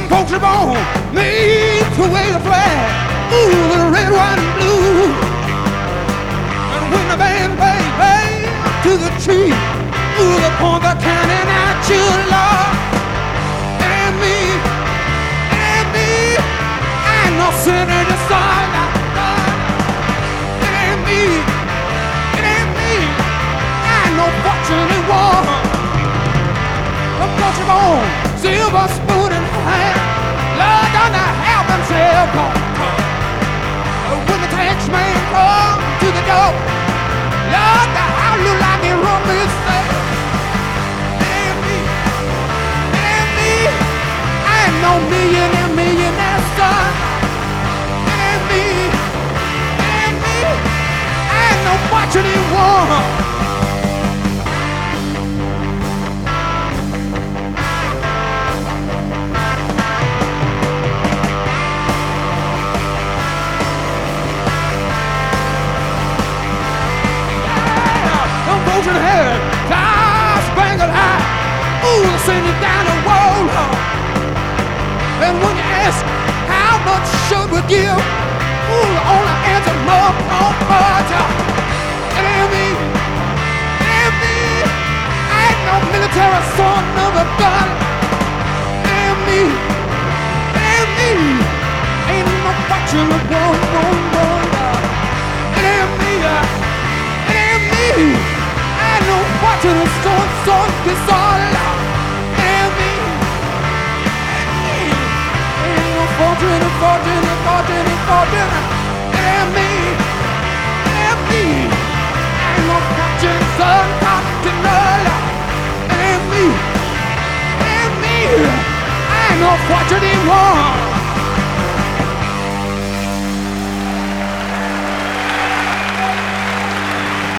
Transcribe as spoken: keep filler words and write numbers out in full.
folks are born made to wave the flag. Ooh, the red, white, and blue. And when the band plays, play to the tree, ooh, the point they're counting at you, Lord. And me, and me, and no sinner to sign out. And me, and me, and no fortunate one. The folks are born silver spoon in hand. Lord, done to have himself gone. When the tax man comes to the door, Lord, the how you like it run this thing. And me, and me, and no millionaire, millionaire son. And me, and me, and no fortunate one. Frozen hair, star-spangled eye, ooh, send it down the wall. And when you ask how much should we give, ooh, the only answer, more, more, more. And me, and me, I ain't no military son of a gun. And me, and me, ain't no fortune of one, one, one. And me, and me, no watching the storm, storm gets all out. And me, and me, ain't no fortune, fortune, fortune, fortune. And me, and me, ain't no fortune, son, fortune, all out. And me, and me, ain't no fortune in one.